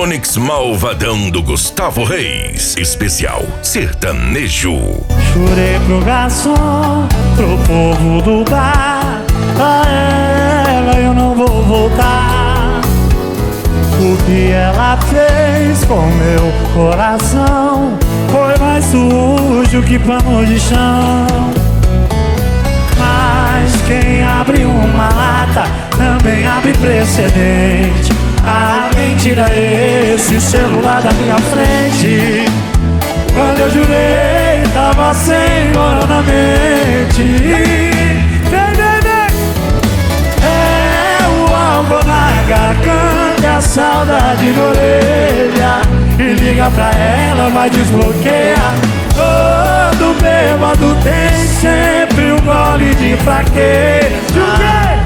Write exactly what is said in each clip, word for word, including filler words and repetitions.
Onix Malvadão do Gustavo Reis. Especial sertanejo. Jurei pro garçom, pro povo do bar, pra ela eu não vou voltar. O que ela fez com meu coração foi mais sujo que pano de chão. Mas quem abre uma lata também abre precedente. Alguém tira esse celular da minha frente. Quando eu jurei, tava sem dor na mente. Vem, vem, vem. É o álcool na garganta, a saudade na orelha. E liga pra ela, vai desbloquear. Todo bêbado tem sempre um gole de fraqueza. O quê?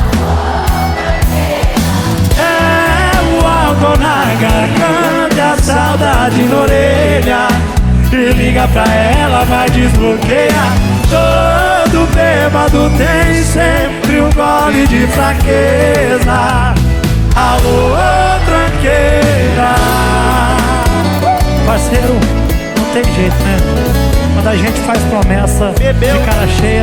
É o álcool na garganta, a saudade na orelha. E liga pra ela, vai desbloquear. Todo bêbado tem sempre um gole de fraqueza. Alô, tranqueira. Parceiro, não tem jeito, né? Quando a gente faz promessa Bebeu. de cara cheia.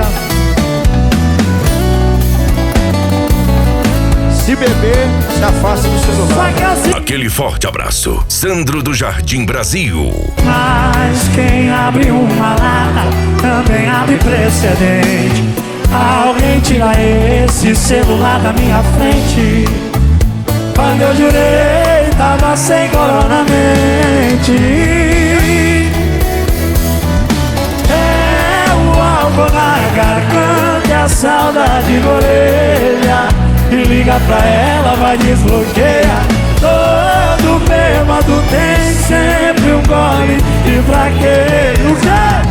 Se beber, se afasta do celular. Assim. Aquele forte abraço. Sandro do Jardim Brasil. Mas quem abre uma lata também abre precedente. Alguém tira esse celular da minha frente. Quando eu jurei, tava sem corona mente. É o álcool na garganta, a saudade na orelha. E liga pra ela, vai desbloquear. Todo bêbado tem sempre um gole de fraqueza. O quê?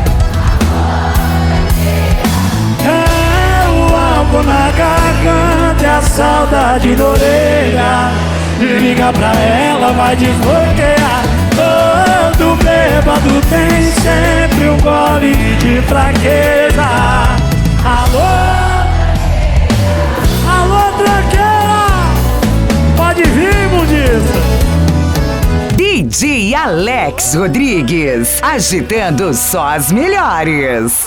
É o álcool na garganta, a saudade na orelha. E liga pra ela, vai desbloquear. Todo bêbado tem sempre um gole de fraqueza. Alô? Pode vir, mundiça! D J Alex Rodrigues, agitando só as melhores.